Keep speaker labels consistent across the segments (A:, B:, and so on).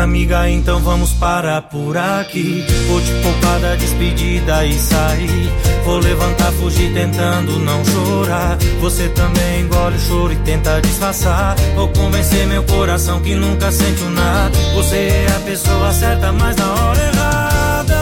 A: amiga, então vamos parar por aqui. Vou te poupar da despedida e sair. Vou levantar, fugir tentando não chorar. Você também engole o choro e tenta disfarçar. Vou convencer meu coração que nunca sentiu nada. Você é a pessoa certa, mas na hora errada.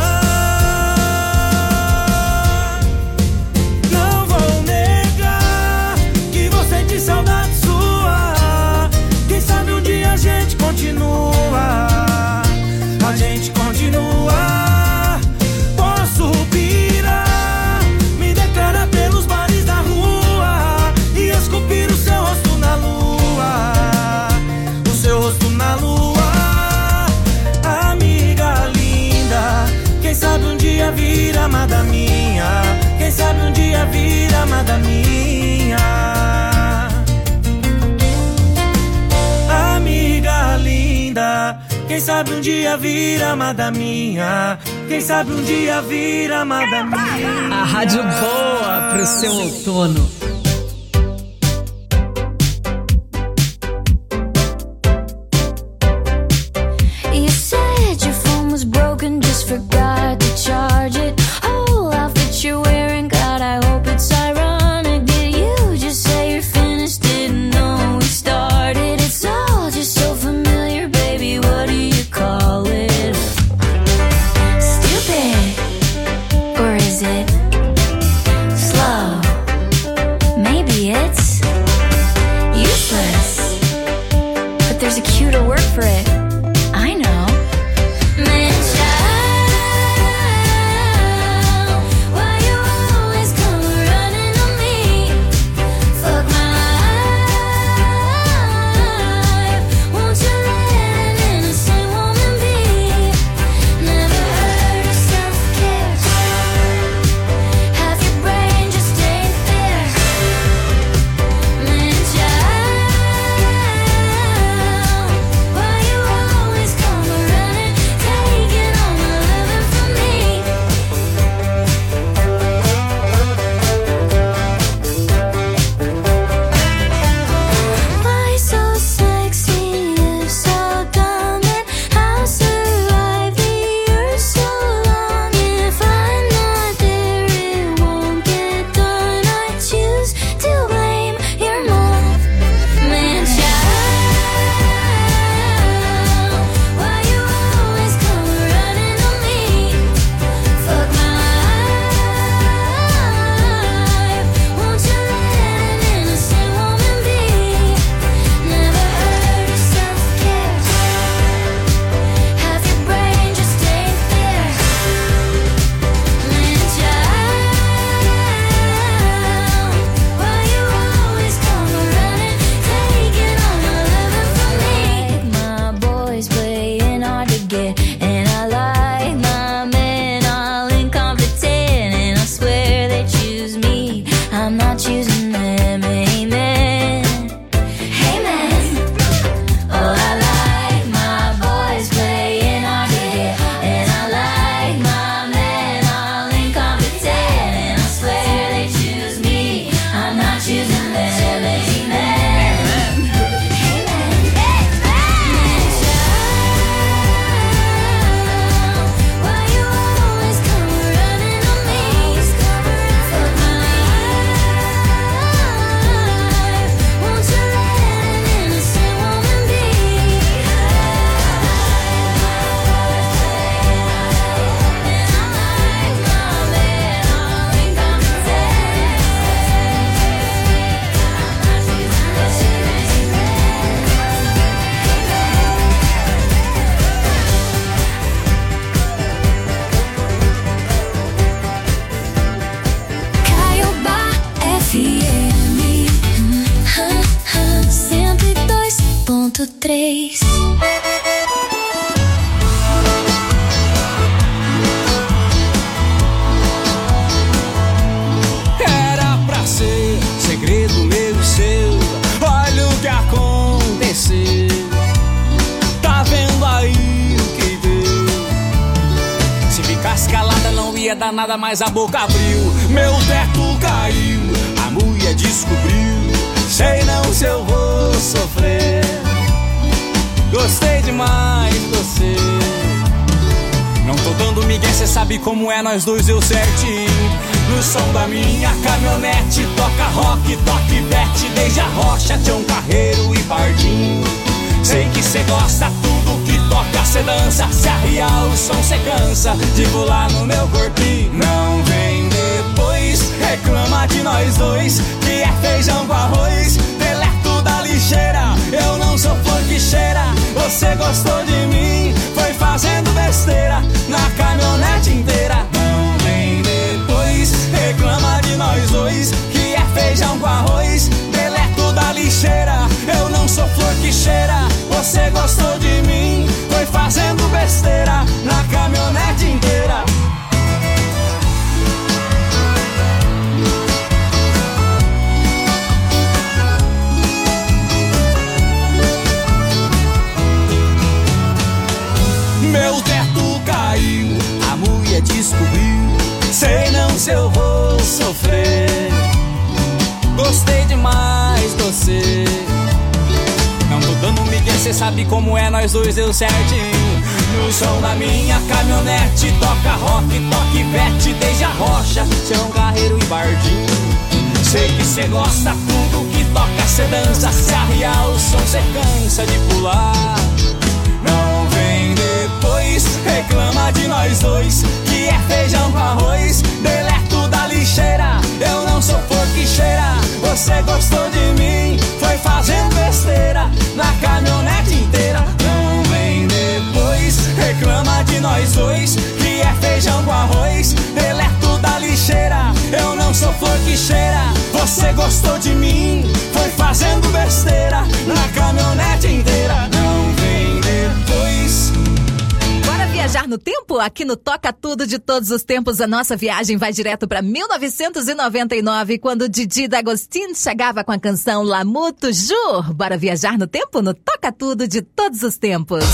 A: Não vou negar que vou sentir saudade sua. Quem sabe um dia a gente continua. A gente continua. Posso pirar, me declarar pelos bares da rua e esculpir o seu rosto na lua. O seu rosto na lua. Amiga linda, quem sabe um dia vir amada minha. Quem sabe um dia vir amada minha. Amiga linda, quem sabe um dia vir amada minha. Quem sabe um dia vir amada minha.
B: A rádio boa pro seu outono.
C: You said your phone was broken, just forgot to charge it. Whole outfit you're wearing, God, I hope it's ironic. Did you just say you're finished? Didn't know we started. It's all just so familiar, baby. What do you call it? Stupid, or is it slow? Maybe it's useless, but there's a cuter word for it. I know. Man, child, why you always come running on me? Fuck my life. Won't you let an innocent woman be? Never heard of self-care. Half your brain just ain't there. Man, child, why you always come running, taking all my loving from me? Why so sexy, you so dumb, and how survive the years so long? If I'm not there, it won't get done. I choose to blame your mom. Man, child, why you always come running on me? Fuck my life. Won't you let an innocent woman be? Never heard of self-care. Half your brain just ain't there. Man, child, why you always come running, taking all my loving from me? My boys playing hard to get, and I like my men all incompetent, and I swear they choose me, I'm not choosing them. Amen. Amen. Oh, I like my boys playing hard to get, and I like my men all incompetent, and I swear they choose me, I'm not choosing them. Amen. Why you always come running on me? Fuck my life. Won't you let an innocent woman be? And I like my man all incompetent. Caiobá FM 102.3.
D: Era pra ser segredo meu e seu. Olha o que aconteceu. Tá vendo aí o que deu? Se ficasse calada não ia dar nada, mas a boca abriu. Meu teto caiu, a mulher descobriu. Sei não se eu vou sofrer. Gostei demais de você. Não tô dando migué, cê sabe como é, nós dois eu certinho. No som da minha caminhonete, toca rock, toca Ivete, desde a Rocha, Tião Carreiro e Pardinho. Sei que cê gosta, tudo que toca cê dança. Se arriar o som cê cansa de pular no meu corpinho. Não vem depois, reclama de nós dois, que é feijão com arroz, deleto da lixeira. Eu não sou flor que cheira, você gostou de mim, foi fazendo besteira na caminhonete inteira. Não vem depois, reclama de nós dois, que é feijão com arroz, deleto da lixeira. Eu não sou flor que cheira, você gostou de mim, foi fazendo besteira na caminhonete inteira. Meu teto caiu, a mulher descobriu, sei não se eu vou sofrer. Gostei demais de você. Não tô dando migué, cê sabe como é, nós dois deu certinho. No som da minha caminhonete, toca rock, toca Ivete, desde a Rocha, Tião Carreiro e Pardinho. Sei que cê gosta, tudo que toca cê dança. Se arriar o som cê cansa de pular. Não vem depois, reclama de nós dois, que é feijão com arroz, deleto da lixeira. Eu não sou flor que cheira, você gostou de mim, foi fazendo besteira na caminhonete inteira. Não vem depois, reclama de nós dois, que é feijão com arroz, deleto da lixeira. Eu não sou flor que cheira, você gostou de mim, foi fazendo besteira na caminhonete inteira. Não vem depois.
B: Bora viajar no tempo? Aqui no Toca Tudo de Todos os Tempos, a nossa viagem vai direto para 1999, quando Didi D'Agostino chegava com a canção Lamuto Jur. Bora viajar no tempo no Toca Tudo de Todos os Tempos.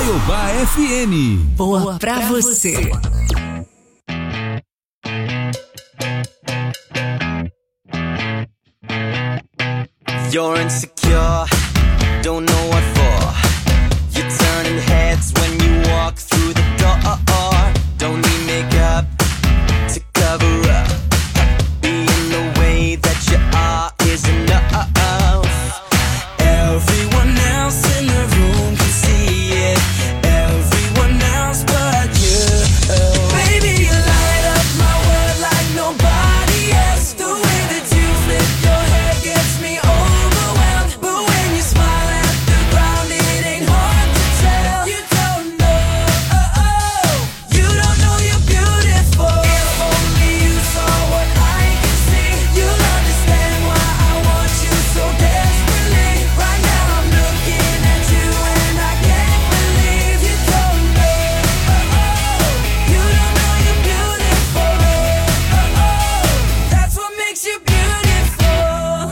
E: Caiobá FM.
B: Boa pra você.
F: You're insecure, don't know what for. You're turning heads when you walk through the door. Don't need makeup to cover up. Being the way that you are is enough. Everyone else in the room can see it. Everyone else but you. Baby, you light up my world like nobody else. The way that you flip your hair gets me overwhelmed. But when you smile at the ground, it ain't hard to tell. You don't know, you don't know you're beautiful. If only you saw what I can see, you'll understand why I want you so desperately. Right now I'm looking at you and I can't believe you don't know, you don't know you're beautiful. That's what makes you beautiful.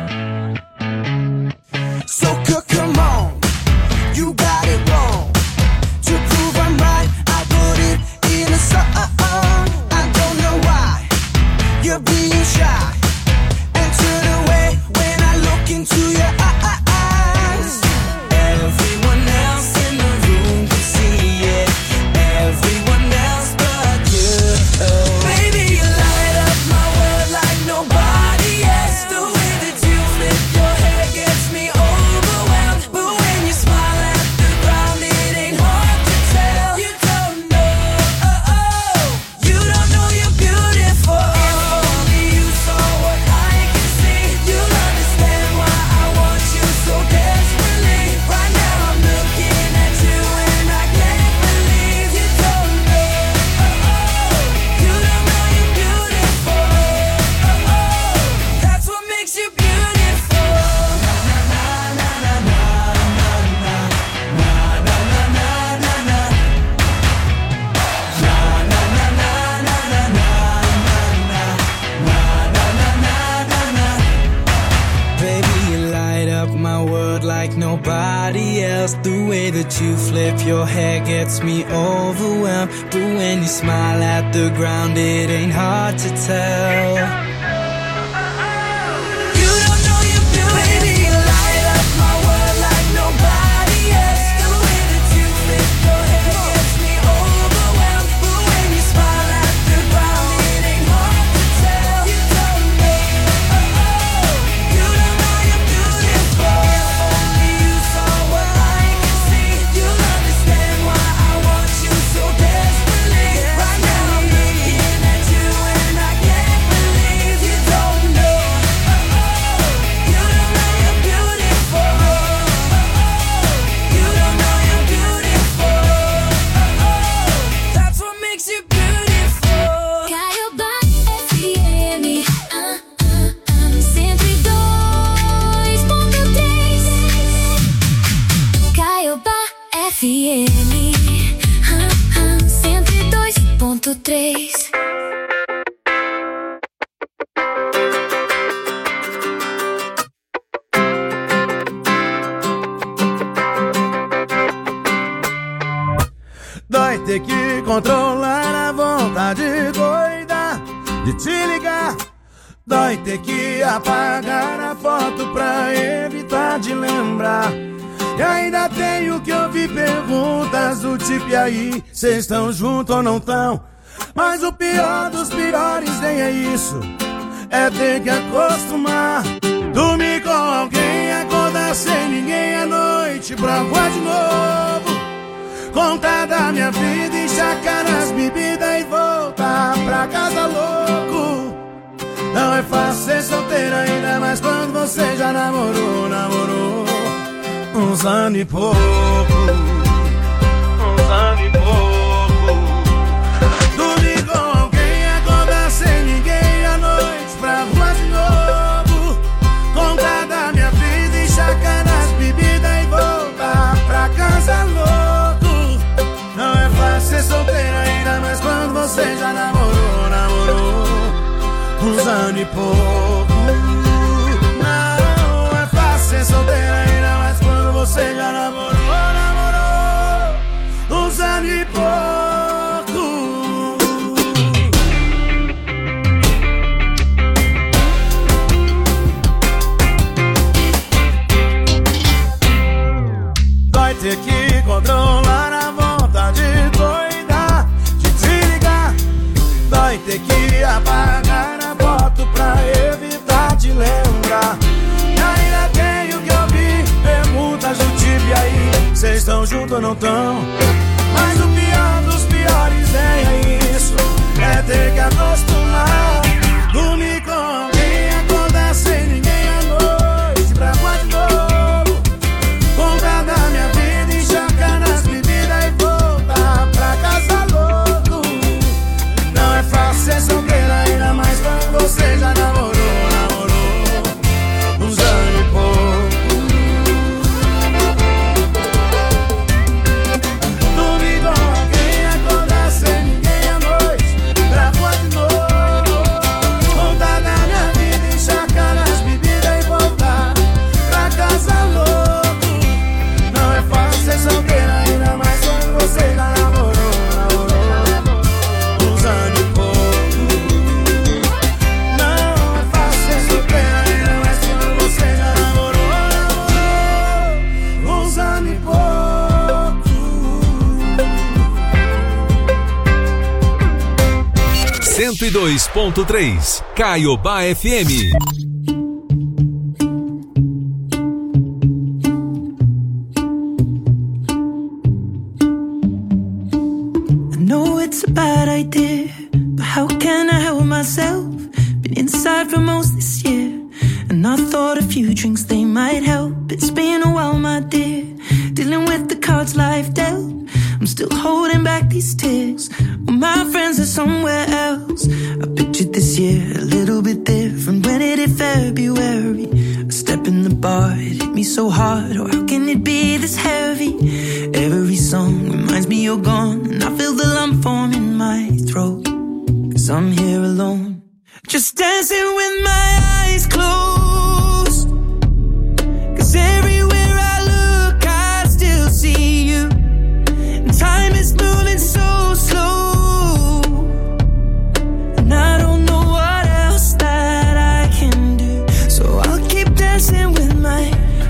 F: So come on, you got it wrong. To prove I'm right, I put it in a song. I don't know why you're being shy and turn away when I look into your eyes. Everyone else in the room can see it. Everyone else but you. Baby, you light up my world like nobody else. The way that you flip your hair gets me overwhelmed. But when you smile at the ground, it ain't hard to tell. You don't know, you don't know you're beautiful. If only you saw what I can see, you'll understand why I want you so desperately. Right now I'm looking at you and I can't believe you don't know, you don't know you're beautiful. That's what makes you beautiful. Baby, you light up my world like nobody else. The way that you flip your hair gets me overwhelmed. But when you smile at the ground, it ain't hard to tell. You don't know you're beautiful. Baby, you light up my world like nobody else. The way that you flip your hair gets me overwhelmed. But when you smile at the ground, it ain't hard to tell. You don't know, you don't know you're beautiful. If only you saw what I can see, you'll understand why I want you so desperately. Right now I'm looking at you and I can't believe you don't know, you don't know you're beautiful. You don't know you're beautiful. That's what makes you beautiful.
C: Caiobá FM 102.3. Caiobá FM 102.3.
A: Dói ter que controlar a vontade doida de te ligar. Dói ter que apagar a foto pra evitar de lembrar. E ainda tenho que ouvir perguntas do tipo: e aí, cês estão juntos ou não tão? Mas o pior dos piores nem é isso, é ter que acostumar. Dormir com alguém, acordar sem ninguém à noite pra voar de novo. Contar da minha vida, enxacar nas bebidas e voltar pra casa louco. Não é fácil ser solteiro ainda, mas quando você já namorou uns anos e pouco. Uns anos e pouco. Dormir com alguém, acordar sem ninguém à noite pra voar de novo. Contar da minha vida, enxacar nas bebidas e voltar pra casa louco. Não é fácil ser solteiro ainda, mas quando você já namorou uns anos e pouco. Não é fácil ser solteiro ainda, mas quando você já namorou ano e pouco. Vai ter que controlar a vontade doida de desligar. Vai ter que apagar a foto pra evitar te lembrar. E ainda tenho que ouvir perguntas do tipo: e aí, cês estão juntos ou não tão? Mas o pior dos piores é isso, é ter que acostumar. Dormir com alguém, acordar sem ninguém à noite, pra voar de novo. Contar da minha vida, encharcar nas bebidas e voltar pra casa louco. Não é fácil ser solteira, ainda mais quando você já namorou uns anos e pouco. Dormir com alguém, acordar sem ninguém à noite, pra voar de novo. Contar da minha vida, encharcar nas bebidas e voltar pra casa louco. Não é fácil ser solteira, ainda mais quando você já namorou uns anos e pouco. Não é fácil ser solteira, ainda mais quando você já namorou uns anos e pouco.
E: 102.3 Caiobá FM.
A: I know it's a bad idea, but how can I help myself? Been inside for most this year, and I thought a few drinks they might help. It's been a while, my dear, dealing with the cards life dealt. I'm still holding back these tears, well, my friends are somewhere else. I pictured this year a little bit different when it hit February. A step in the bar, it hit me so hard, oh how can it be this heavy? Every song reminds me you're gone, and I feel the lump form in my throat, 'cause I'm here alone, just dancing with my eyes closed. 'Cause everywhere I look I still see you, and time is moving so slow, and I don't know what else that I can do, so I'll keep dancing with my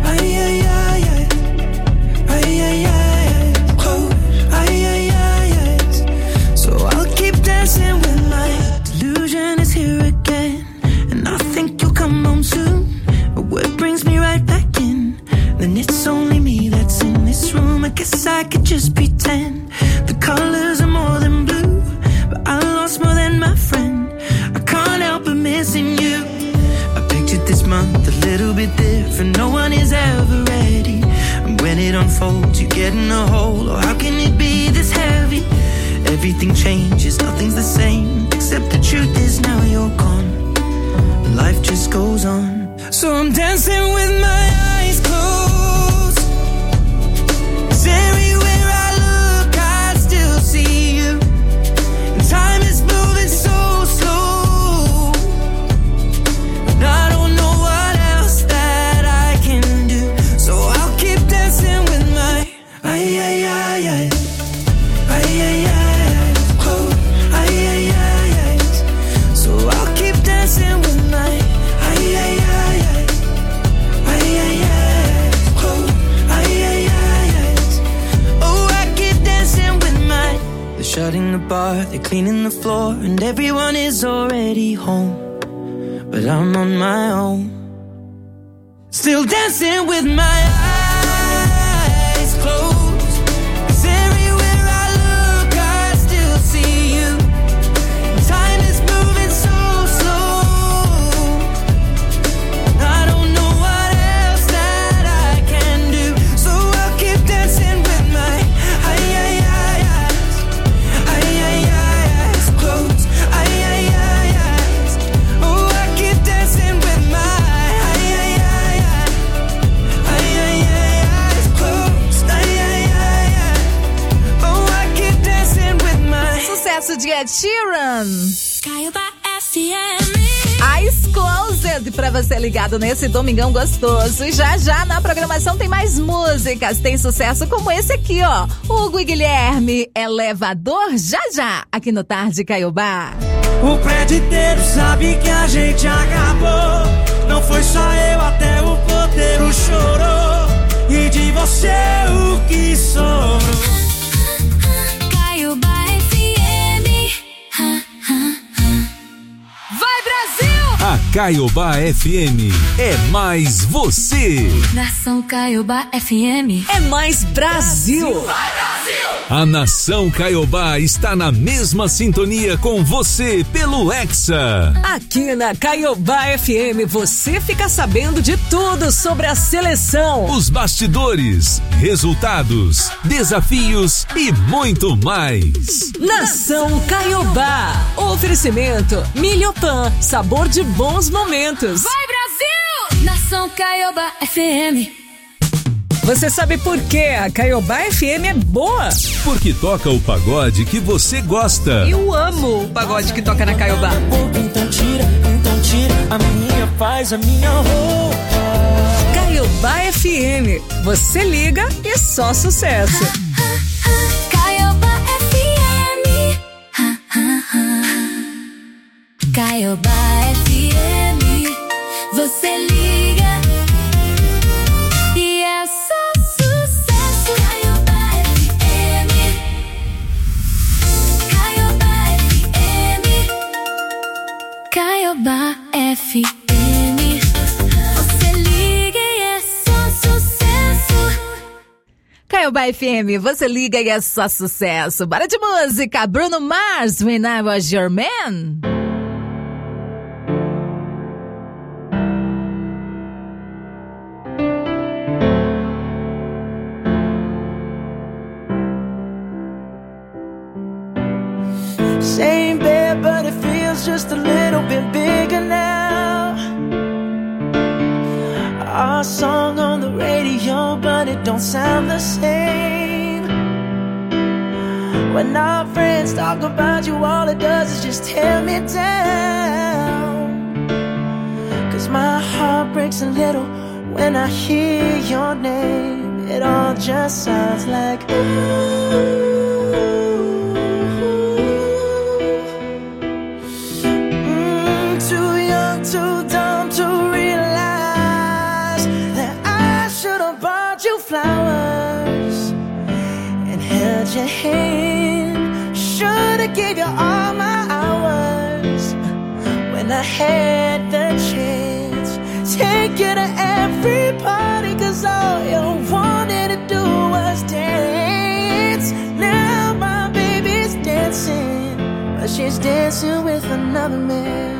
A: so I'll keep dancing with my delusion is here again, and I think you'll come home soon. But what brings me right back in? Then it's only me that's in this room. I guess I could just pretend the colors are more than blue, but I lost more than my friend. I can't help but missing you. I pictured this month a little bit different. No one is ever ready, and when it unfolds you get in a hole. Oh, how can it be this heavy? Everything changes, nothing's the same, except the truth is now you're gone. Life just goes on, so I'm dancing with my eyes closed. 'Cause everywhere I look I still see you, and time is moving so slow, and I don't know what else that I can do, so I'll keep dancing with my so I'll keep dancing with my oh, I keep dancing with my. They're shutting the bar, they're cleaning the floor, and everyone is already home, but I'm on my own, still dancing with my eyes closed. 'Cause everywhere I look I still see you, time is moving so slow, I don't know what else that I can do, so I'll keep dancing with my eyes closed. Oh, I keep dancing with my eyes closed. Oh, I keep dancing with my.
B: Sucesso de Ed Sheeran.
C: Caiobá FM.
B: Eyes Closed pra você ligado nesse domingão gostoso. E já na programação tem mais músicas. Tem sucesso como esse aqui, ó. Hugo e Guilherme, Elevador, já, aqui no Tarde Caiobá.
A: O prédio inteiro sabe que a gente acabou. Não foi só eu, até o porteiro chorou. E de você o que sobrou.
C: Caiobá FM. Vai, Brasil!
E: A Caiobá FM é mais você.
C: Nação Caiobá FM.
G: É mais Brasil.
E: A Nação Caiobá está na mesma sintonia com você pelo Hexa.
G: Aqui na Caiobá FM você fica sabendo de tudo sobre a seleção.
E: Os bastidores, resultados, desafios e muito mais.
G: Nação Caiobá. Oferecimento Milhopan, sabor de bons momentos.
C: Vai, Brasil! Nação Caiobá FM.
G: Você sabe por que a Caiobá FM é boa?
E: Porque toca o pagode que você gosta.
G: Eu amo o pagode que toca na Caiobá.
A: Então tira a minha paz, a minha roupa.
G: Caiobá FM. Você liga e só sucesso.
C: Caiobá FM. Caiobá FM. Você liga e é só sucesso. Caiobá FM. Caiobá FM. Caiobá FM. Você liga e é só sucesso.
B: Caiobá FM, você liga e é só sucesso. Bora de música, Bruno Mars, When I Was Your Man.
A: Same bed, but it feels just a little bit bigger now. Our song on the radio, but it don't sound the same. When our friends talk about you, all it does is just tear me down. 'Cause my heart breaks a little when I hear your name. It all just sounds like ooh. Too dumb to realize that I should have bought you flowers and held your hand. Should have gave you all my hours when I had the chance. Take you to every party, 'cause all you wanted to do was dance. Now my baby's dancing, but she's dancing with another man.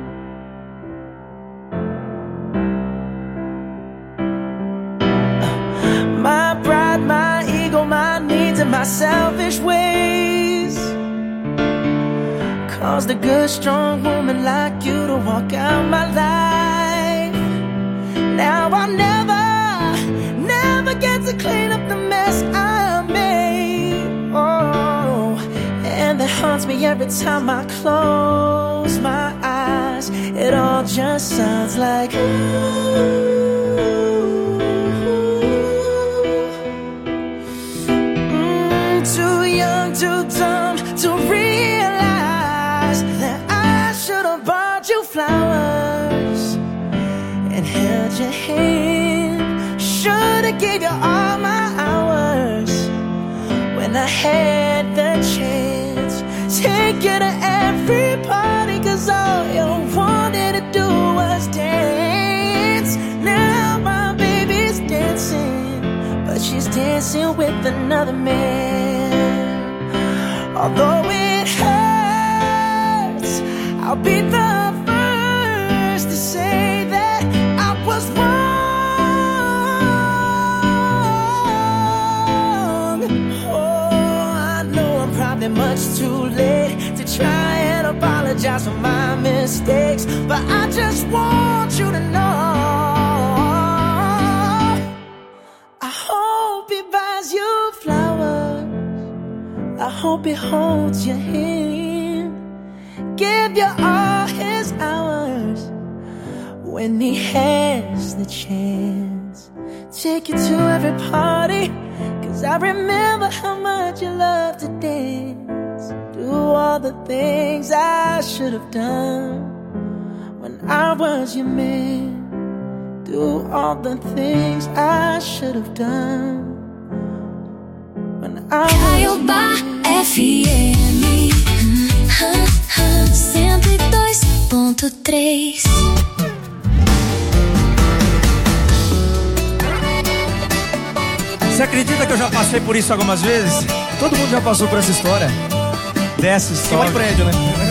A: My pride, my ego, my needs, and my selfish ways caused a good, strong woman like you to walk out my life. Now I'll never get to clean up the mess I made. Oh, and that haunts me every time I close my eyes. It all just sounds like ooh. Too dumb to realize that I should have bought you flowers and held your hand. Should have gave you all my hours when I had the chance. Take you to every party, 'cause all you wanted to do was dance. Now my baby's dancing, but she's dancing with another man. Although it hurts, I'll be the first to say that I was wrong. Oh, I know I'm probably much too late to try and apologize for my mistakes, but I just want you to know I hope he buys you flowers. I hope he holds your hand, give you all his hours when he has the chance. Take you to every party, 'cause I remember how much you loved to dance. Do all the things I should have done when I was your man. Do all the things I should have done when I was
C: Caiobá FM 102.3.
H: Você acredita que eu já passei por isso algumas vezes? Todo mundo já passou por essa história. Dessa história. Queima prédio, né?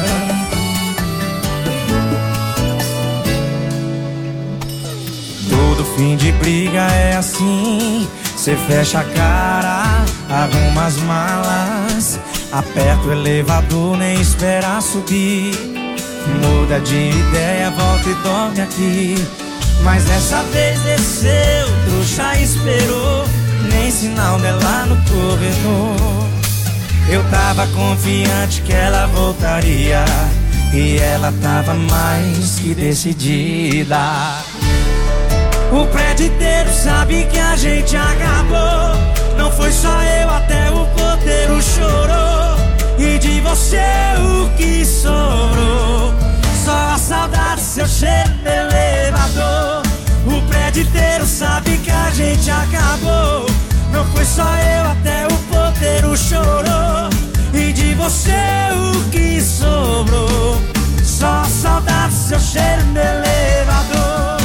H: Todo fim de briga é assim. Cê fecha a cara, arruma as malas, aperta o elevador, nem espera subir. Muda de ideia, volta e dorme aqui. Mas dessa vez desceu, trouxa esperou, nem sinal dela no corredor. Eu tava confiante que ela voltaria, e ela tava mais que decidida. O prédio inteiro sabe que a gente acabou. Não foi só eu, até o porteiro chorou. E de você o que sobrou? Só a saudade, seu cheiro no elevador. O prédio inteiro sabe que a gente acabou. Não foi só eu, até o porteiro chorou. E de você o que sobrou? Só a saudade, seu cheiro no elevador.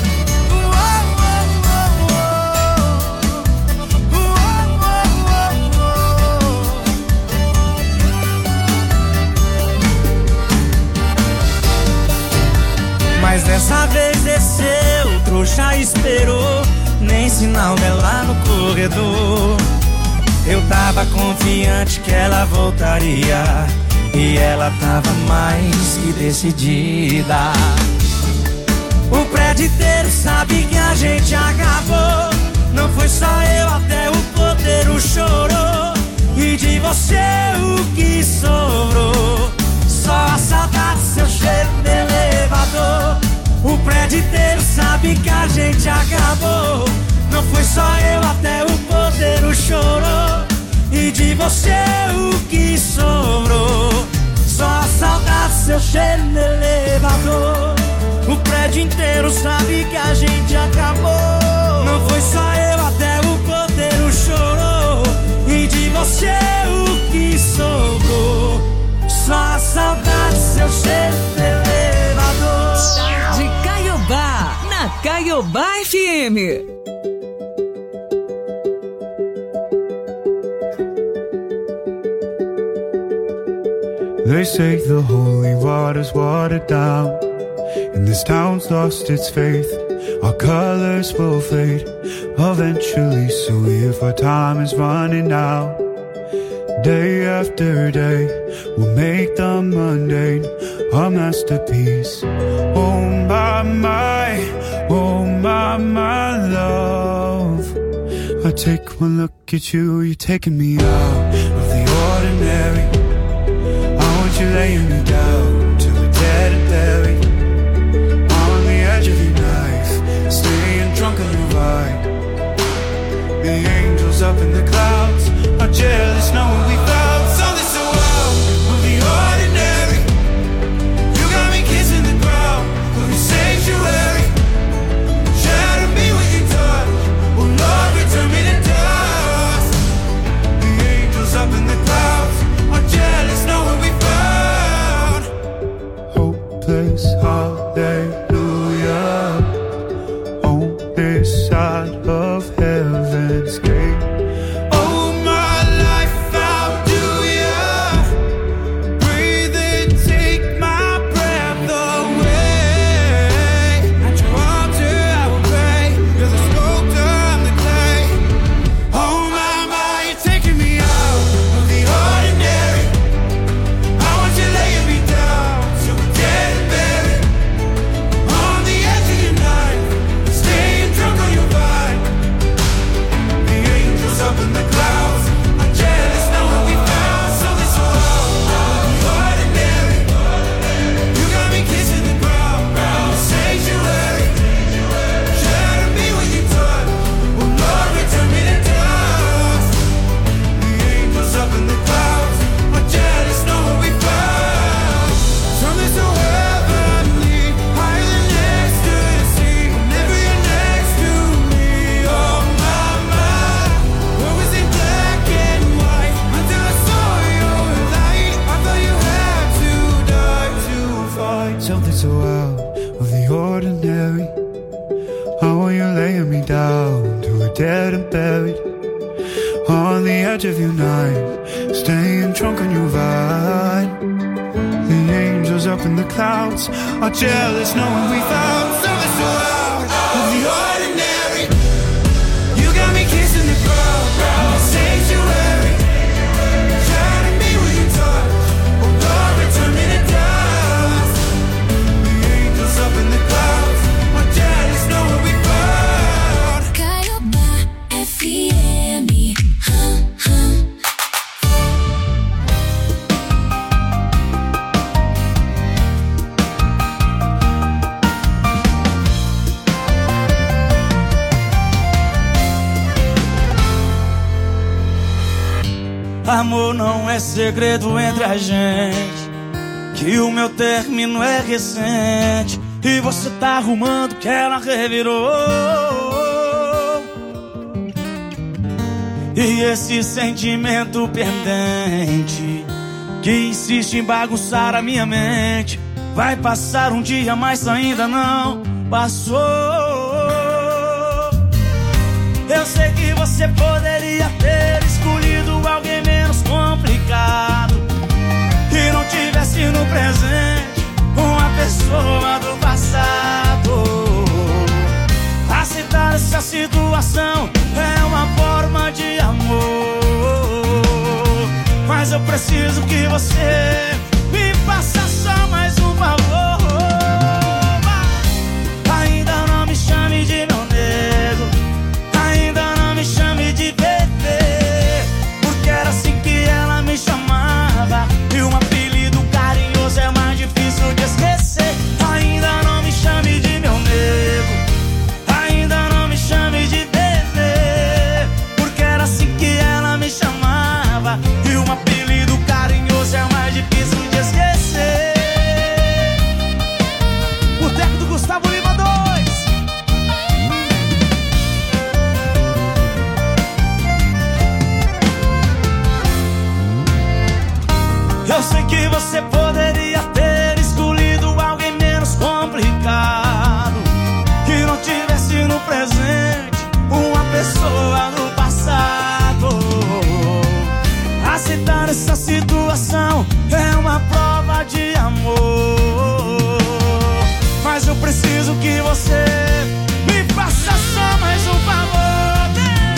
H: Mas dessa vez desceu, o trouxa esperou, nem sinal dela no corredor. Eu tava confiante que ela voltaria, e ela tava mais que decidida. O prédio inteiro sabe que a gente acabou. Não foi só eu, até o porteiro chorou. E de você o que sobrou? Só a saudade, seu cheiro no elevador. O prédio inteiro sabe que a gente acabou. Não foi só eu, até o porteiro chorou. E de você o que sobrou? Só a saudade, seu cheiro no elevador. O prédio inteiro sabe que a gente acabou. Não foi só eu, até o porteiro chorou. E de você o que sobrou? Só a saudade, seu cheiro no elevador.
G: De Caiobá, na Caiobá FM.
I: They say the holy water's watered down, and this town's lost its faith. Our colors will fade eventually, so if our time is running out, day after day, we'll make the mundane a masterpiece. Oh my, oh my love. I take one look at you, you're taking me out of the ordinary. I want you laying me down till we're dead and buried, on the edge of your knife, staying drunk on the ride. The angels up in the clouds are jealous knowing we found something so out of the ordinary. You got me kissing the ground of your sanctuary. Shatter me with your touch, oh Lord, return me to dust. The angels up in the clouds are jealous knowing we found on the edge of your night, staying drunk on your vine. The angels up in the clouds are jealous knowing we found something so out of the ordinary. You got me kissing the ground, the sanctuary, shining me with your touch, oh glory, turn me to dust. The angels up in the clouds are jealous knowing we found
C: Caiobá FM.
H: Amor não é segredo entre a gente, que o meu término é recente e você tá arrumando que ela revirou. E esse sentimento pendente que insiste em bagunçar a minha mente vai passar um dia, mas ainda não passou. Eu sei que você poderia ter escolhido alguém menos complicado, que não tivesse no presente uma pessoa do passado. Aceitar essa situação é uma forma de amor, mas eu preciso que você me faça só mais um favor. Ainda não me chame de meu nego, ainda não me chame de bebê, porque era assim que ela me chamava, e um apelido carinhoso é mais difícil de esquecer. Ainda não me chame de meu nego, ainda não me chame de bebê, porque era assim que ela me chamava, e um apelido carinhoso é mais difícil de esquecer. Boteco do Gustavo Lima 2. Eu sei que você poderia ter escolhido alguém menos complicado, que não tivesse no presente uma pessoa do passado. Aceitar essa situação é uma prova de amor, mas eu preciso que você me faça só mais um favor.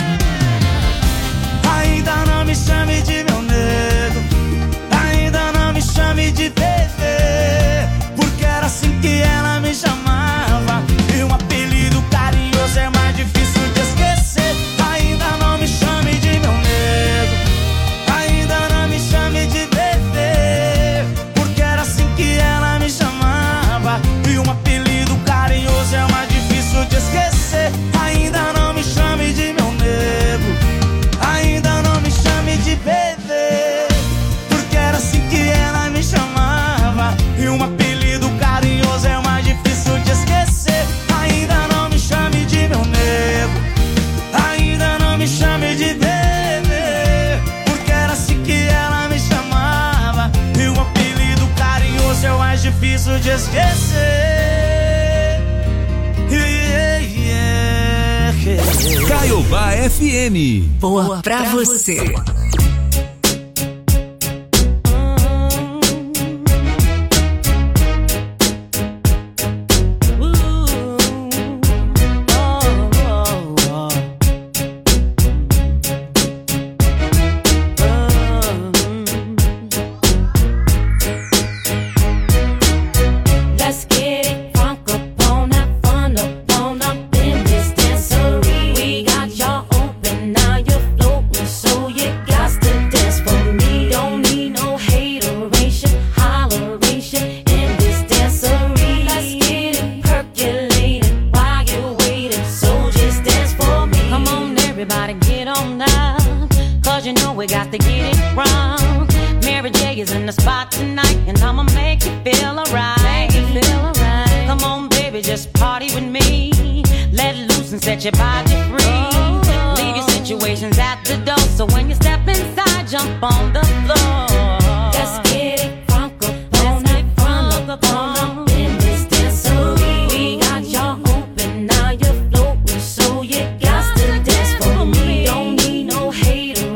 H: Ainda não me chame de meu nego, ainda não me chame de bebê, porque era assim que ela me chamava, e um apelido carinhoso é mais difícil de esquecer. Ainda não me chame de meu nego, ainda não me chame de bebê, porque era assim que ela me chamava, e um apelido carinhoso é mais difícil de esquecer. Ainda não me chame de meu nego, ainda não me chame de bebê, porque era assim que ela me chamava, e um apelido carinhoso é mais difícil de esquecer. Ainda não me chame de meu nego, ainda não me chame de bebê, porque era assim que ela me chamava, e um apelido carinhoso é mais difícil de esquecer.
E: Caiobá FM.
G: Boa pra você.
C: Let's get it crunk up on that fun up in this dancery. We got y'all open, now you're floating, so you got to dance for me. Don't need no hateration, holleration in this dancery. Let's get it percolated while you're waiting, so just dance for me.
J: Come on, everybody, get on now, cause you know we got to get it wrong. Mary J is in the spot tonight, and I'ma make you feel alright. Come on, baby, just party with me. Let loose and set your body free. Leave your situations at the door, so when you step inside, jump on the floor.
C: Let's get it crunk up on that fun up in this dancery. We got y'all open, now you're floating, so you got to dance for me. Don't need no hater.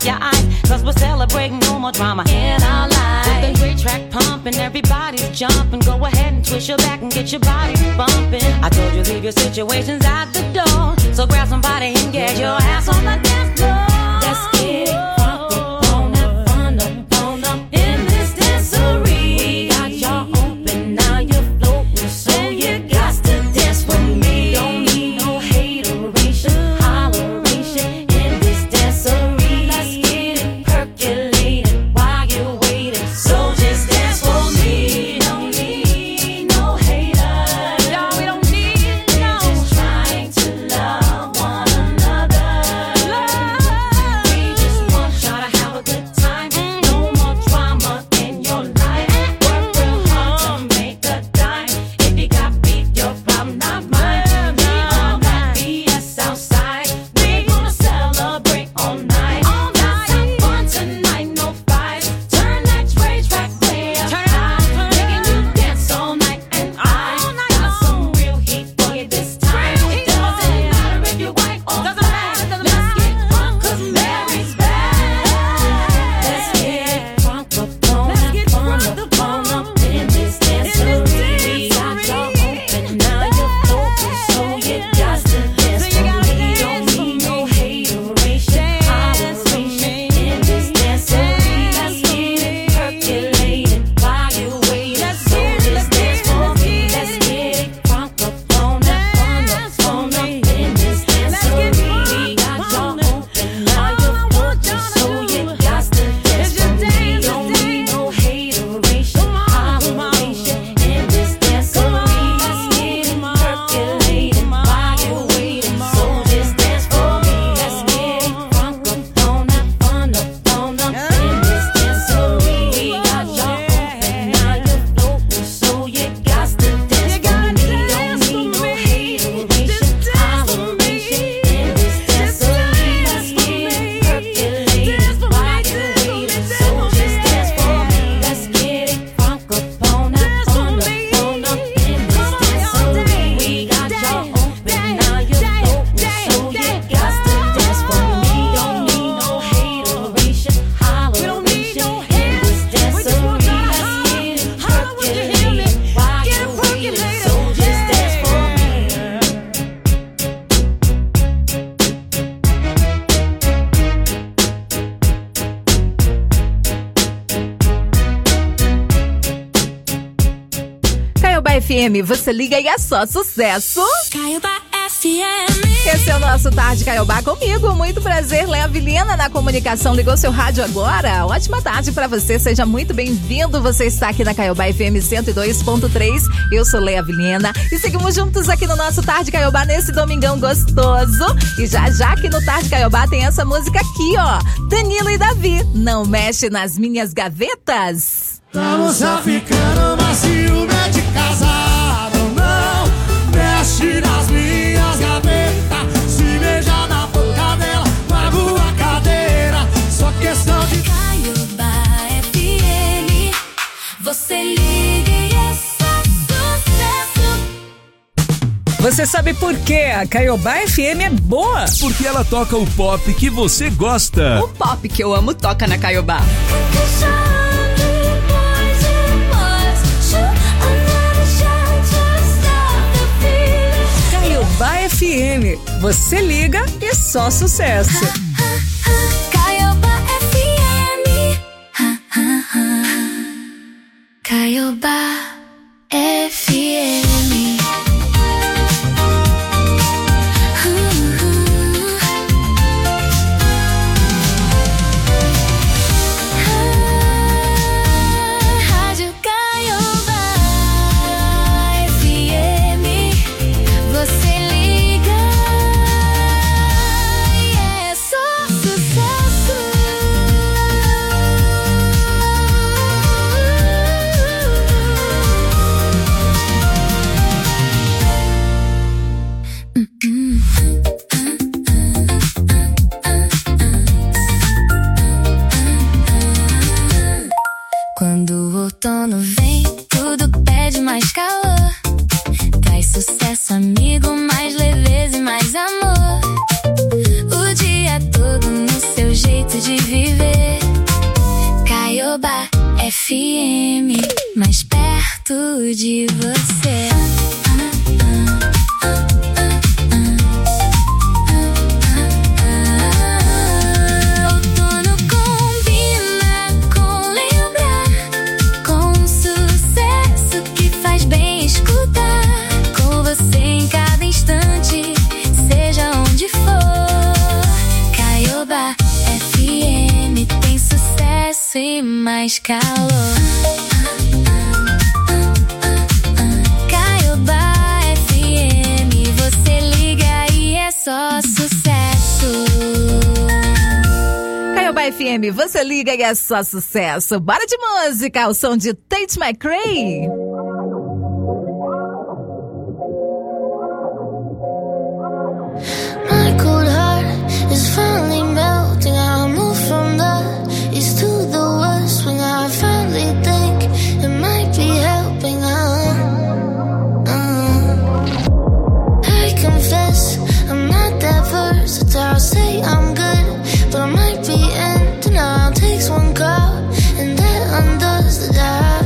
J: up your eyes, cause we're celebrating no more drama in our lives. With the great track pumping, everybody's jumping. Go ahead and twist your back and get your body bumping. I told you leave your situations at the door, so grab somebody and get your ass on the dance floor. Let's get it crunk up on that fun up in this dancery. We got y'all open, now you're floating, so you got to dance with me. Don't need no hateration, holleration in this dancery. Let's get it percolating while you're waiting, so just dance for me. Don't need no haters, no, we don't need no. We're just trying to love one another. We just want y'all to have a good time. No more drama in your life. Work real hard to make a dime. If you got beef, your problem, not mine. We all got BS outside. We're gonna celebrate all night. Let's have fun tonight, no fights. Turn that Dre track way up high, making you dance all night. And I got some real heat for you this time. Doesn't matter if you're white or black. Let's get crunk 'cause Mary's back. Let's get crunk up on that fun up in this dancery. We got y'all open, now you're open, so you got to dance for me. Don't need no hateration, holleration in this dancery. Let's get it percolating while you're waiting, so just dance for me. Let's get it crunk up on that fun up in this dancery. We got y'all open, now you're open, so you got to dance for me. Don't need no hateration, holleration in this dancery. Let's get it percolating while you're waiting, so just dance for me. Let's get it crunk up on that fun up in this dancery. We got y'all open, now you're floating, so you got to dance for me. Don't need no hateration, holleration in this dancery. Let's get it percolating while you're waiting, so just dance for me. Let's get it crunk up on that fun up in this dancery. We got y'all open, now you're floating, so you got to dance for me. Don't need no hateration, holleration in this dancery. Let's get it percolating while you're waiting, so just dance for me.
B: Caiobá FM, você liga e é só sucesso.
C: Caiobá FM.
B: Esse é o nosso Tarde Caiobá comigo. Muito prazer, Léa Vilhena na comunicação. Ligou seu rádio agora? Ótima tarde pra você, seja muito bem-vindo. Você está aqui na Caiobá FM 102.3. Eu sou Léa Vilhena e seguimos juntos aqui no nosso Tarde Caiobá nesse domingão gostoso. E já aqui no Tarde Caiobá tem essa música aqui, ó. Danilo e Davi, Não Mexe Nas Minhas Gavetas.
A: Vamos só ficando, mas ciúme de casado. Não mexe nas minhas gavetas. Se beijar na boca dela, pago a cadeira. Só questão de
C: Caiobá FM. Você liga e é só sucesso.
G: Você sabe por que a Caiobá FM é boa?
E: Porque ela toca o pop que você gosta.
K: O pop que eu amo toca na Caiobá.
G: Caiobá FM. Você liga e só sucesso.
C: Caiobá FM. Caiobá FM. Rádio Caiobá FM. Você liga e é só sucesso. Quando o outono vem, tudo pede mais calor. Traz sucesso, amigo, mais leveza e mais amor. O dia todo no seu jeito de viver. Caiobá FM, mais perto de você. Outono combina com lembrar, com sucesso que faz bem escutar. Com você em cada instante, seja onde for. Caiobá FM tem sucesso e mais calor. Caiobá FM, você liga e é só sucesso.
B: Caiobá FM, você liga e é só sucesso. Bora de música, o som de Tate McRae.
C: My cold heart is finally melting. I move from the east to the west when I finally think it might be helping. I confess I'm not that versatile. Say I'm good, but I might be ending now. Takes one call and that undoes the doubt.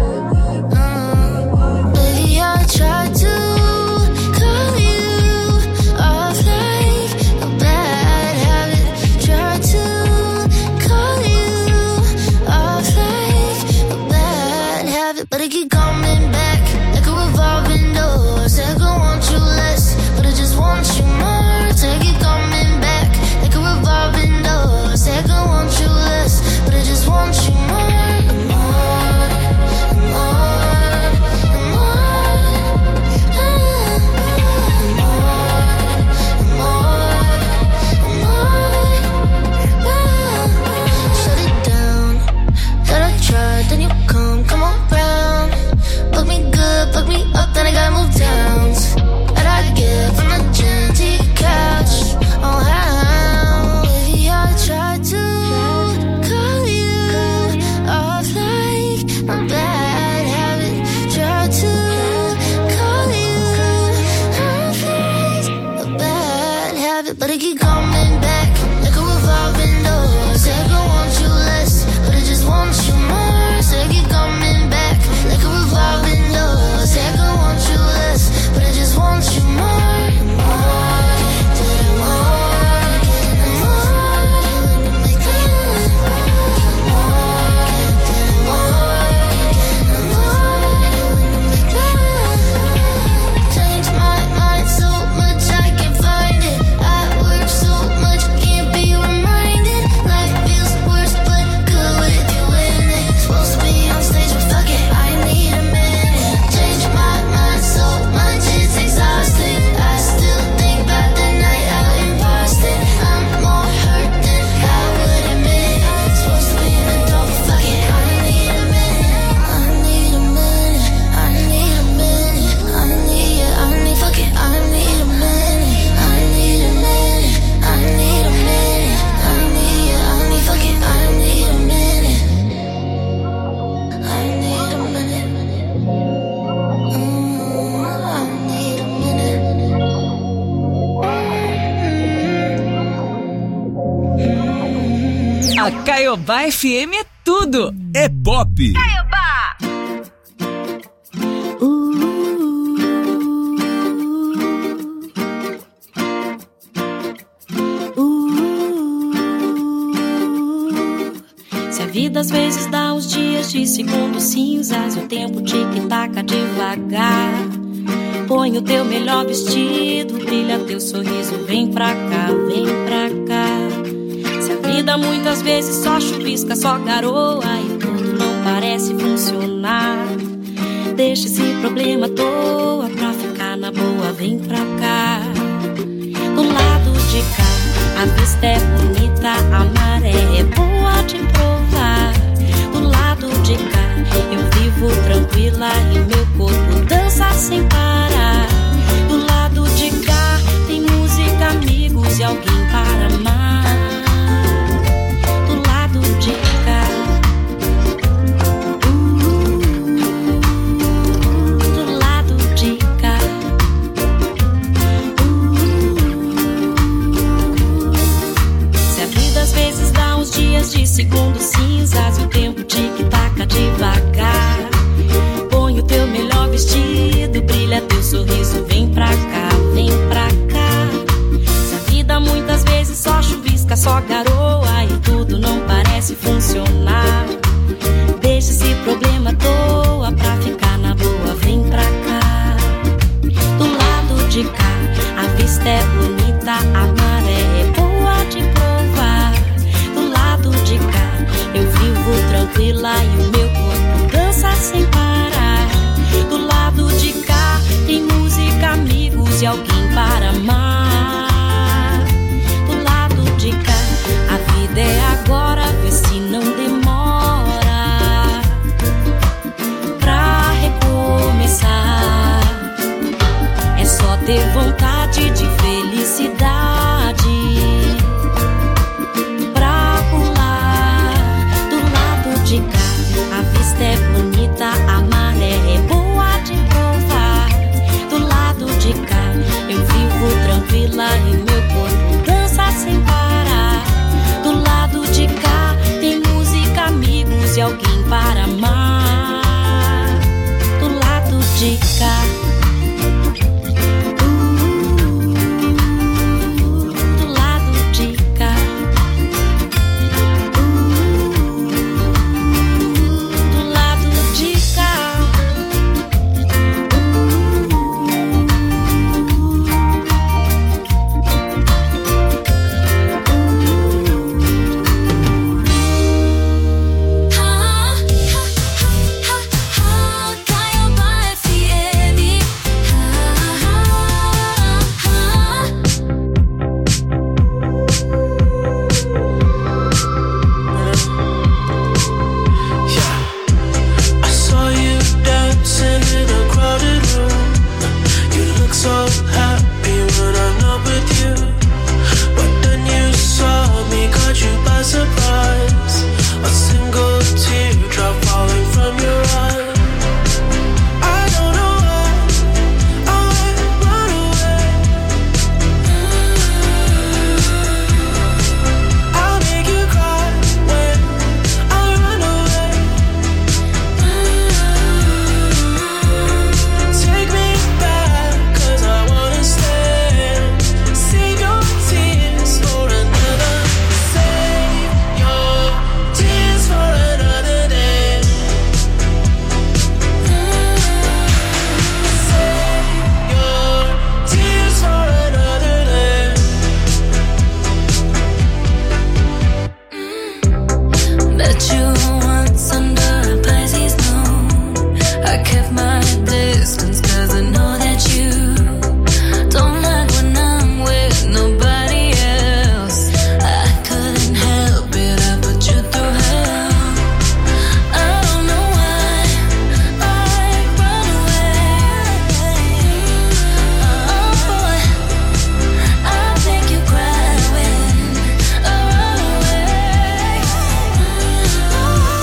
C: Baby, I tried to call you off like a bad habit. Tried to call you off like a bad habit, but I keep coming back like a revolving door. Said I want you less, but I just want you more. Said I keep coming back like a revolving door. Said I want you less, but I just want you more. Shut it down. Thought I tried, then you come on round. Fuck me good, fuck me up, then I gotta move downs. That I get from the gym to your couch. Oh how, baby, I tried to call you off like a bad habit. Tried to call you off like a bad habit, but I keep coming back like a revolving door. Said I want you less, but I just want you more. Said I keep coming back like a revolving door. Said I want you less, but I just want you more. Change my mind so much I can't find it. I work so much, can't be reminded. Life feels worse, but good with you in it. Supposed to be on stage, but fuck it, I need a minute. Change my mind so much, it's exhausting. I still think about the night out in Boston. I'm more hurt than I would admit. Supposed to be an adult, but fuck it, I need a minute. I need a minute. I need a minute. I need, fuck it, I need a minute. I need a minute. I need a minute. I need, fuck it, I need a minute. I need a minute. I need a minute.
G: A Caiobá FM é tudo.
E: É pop.
J: Se a vida às vezes dá uns dias de segundos cinzas, o tempo tic-taca devagar. Põe o teu melhor vestido, brilha teu sorriso, vem pra cá, vem pra cá. Se a vida muitas vezes só chuvisca, só garoa e tudo não parece funcionar, deixa esse problema à toa pra ficar na boa, vem pra cá. Do lado de cá, a vista é bonita, a maré é boa de provar. Do lado de cá, eu vivo tranquila e meu corpo dança sem parar. Do lado de cá, tem música, amigos e alguém para amar. Do lado de cá, do lado de cá, se a vida às vezes dá segundos cinzas e o tempo tic-taca devagar. Põe o teu melhor vestido, brilha teu sorriso, vem pra cá, vem pra cá. Se a vida muitas vezes só chuvisca, só garoa e tudo não parece funcionar, deixa esse problema à toa pra ficar na boa, vem pra cá. Do lado de cá, a vista é bonita, a maré é boa de provar. Do lado de cá, eu vivo tranquila e o meu corpo dança sem parar. Do lado de cá, tem música, amigos e alguém para amar. Do lado de cá, a vida é agora, vê se não demora pra recomeçar. É só ter vontade de felicidade pra pular. Do lado de cá, a vista é bonita, a maré é boa de provar. Do lado de cá, eu vivo tranquila e meu corpo dança sem parar. Do lado de cá, tem música, amigos e alguém para amar. Do lado de cá, do lado de cá, do lado de cá. Caiobá FM.
F: I saw you dancing in a crowded room. You look so happy when I'm not with you. But then you saw me, caught you by surprise. A single teardrop falling from your eye. I don't know why I run away. I'll make you cry when I run away. Take me back, 'cause I wanna stay. Save your tears for another. Save your tears for another day. Save your tears for another day.
C: Met you once under a Pisces moon. I kept my distance 'cause I know that you don't like when I'm with nobody else. I couldn't help it, I put you through hell. I don't know why I run away. Oh boy, I'll make you cry when I run away.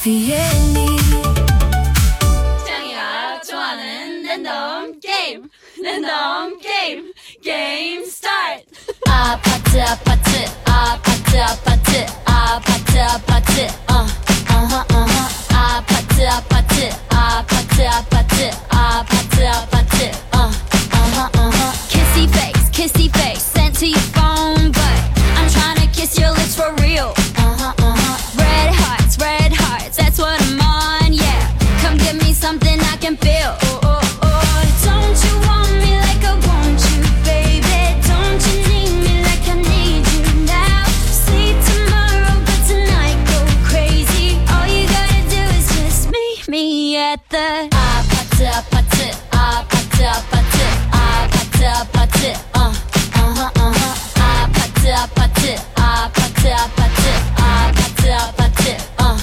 C: FM이
L: 짱이가 좋아하는 랜덤 게임 랜덤 게임 게임 스타트
C: 아파트 아파트 아파트 아파트 아파트 아파트 아파트 아파트 아파트 아파트 아파트 아파트 kissy face sent to your phone but I'm trying to kiss your lips for real red hearts that's what I'm on yeah come give me something I can feel don't you want me like I want you baby don't you need me like I need you now sleep tomorrow but tonight go crazy all you gotta do is just meet me at the 아파트 아파트 아파트 아파트 아파트 아파트 아파트 아파트 아파트 아파트 아파트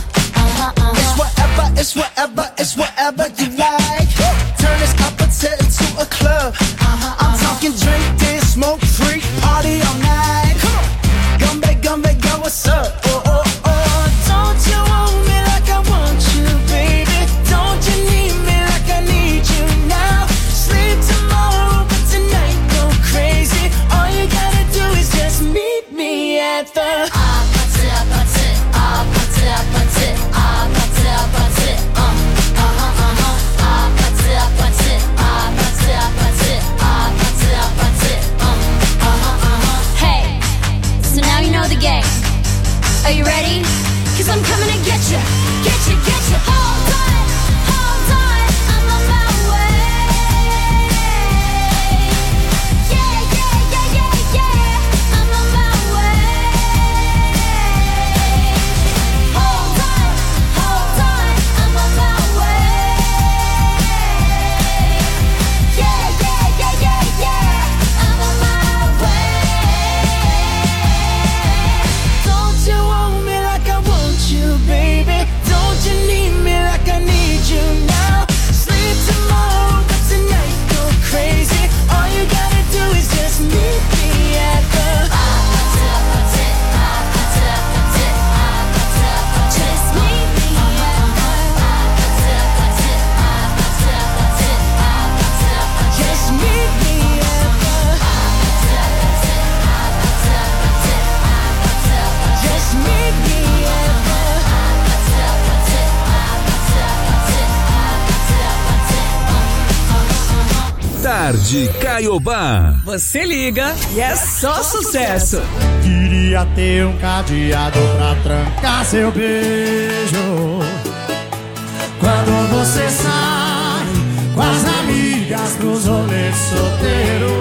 C: 아파트
F: It's whatever you like. Turn this apache into a club. I'm talking drink, dance, smoke, freak, party all night. Come back, go, what's up? Oh. Don't you want me like I want you, baby? Don't you need me like I need you now? Sleep tomorrow, but tonight go crazy. All you gotta do is just meet me at the 아파트 아파트 아파트 아파트 아파트 아파트
C: Hey, so now you know the game. Are you ready? 'Cause I'm coming to get you. Hold on, I'm on my way. Yeah, I'm on my way. Hold on, I'm on my way. Yeah, I'm on my way.
F: Don't you want me like I want you, baby? Don't you need me like I need you now? Sleep tomorrow, but tonight go crazy. All you gotta do is just meet me at the
C: Just meet me
F: Just meet me at the Just meet me at
E: Tarde Caiobá.
G: Você liga e é só sucesso.
H: Queria ter um cadeado pra trancar seu beijo. Quando você sai com as amigas pros rolês solteiro.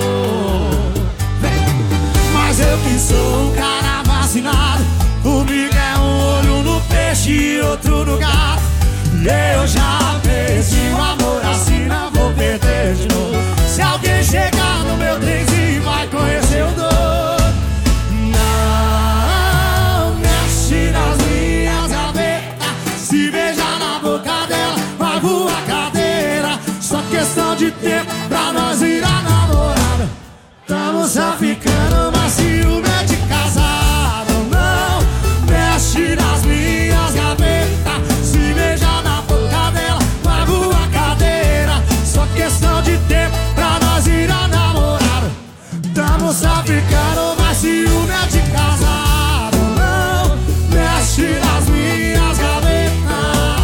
H: Mas eu que sou um cara vacinado, comigo é um olho no peixe e outro no gato. E eu já perdi o amor assim, não vou perder de novo. Se alguém chegar no meu trenzinho vai conhecer o dono. Não mexe nas minhas gavetas, se beijar na boca dela vai voar cadeira. Só questão de tempo pra nós ir a namorada. Tamo só ficando, mas ciúme é de casado. Não mexe nas minhas gavetas, se beijar na boca dela vai voar cadeira. Só questão de tempo pra nós ir a namorada. Tamo só ficando, mas ciúme é de casado. Não mexe nas minhas gavetas.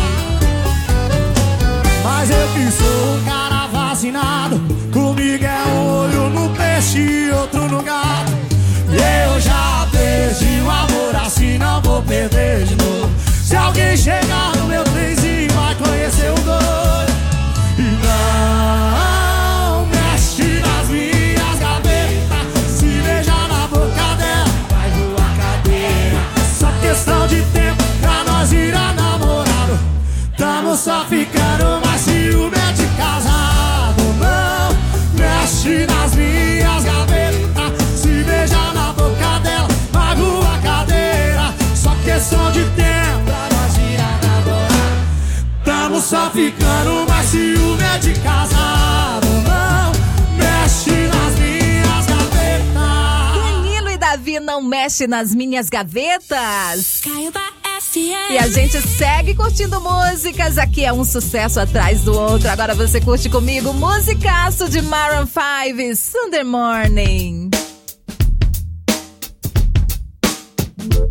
H: Mas eu que sou um cara vacinado, comigo é um olho no peixe e outro no gato. E eu já perdi o amor assim, não vou perder de novo. Se alguém chegar no meu trenzinho vai conhecer o doido. E não mexe nas minhas gavetas, se beijar na boca dela vai voar cadeira. Só questão de tempo pra nós ir a namorado. Tamo só ficando, mas ciúme é de casado. Não mexe nas minhas gavetas, se beijar na boca dela vai voar cadeira. Só questão de tempo pra nós ir a namorado. Tamo só ficando, mas ciúme é de casado. Não mexe nas minhas gavetas.
B: Danilo e Davi, não mexe nas minhas gavetas.
C: Caiobá
B: E a gente segue curtindo músicas. Aqui é um sucesso atrás do outro. Agora você curte comigo musicaço de Maroon 5, Sunday Morning.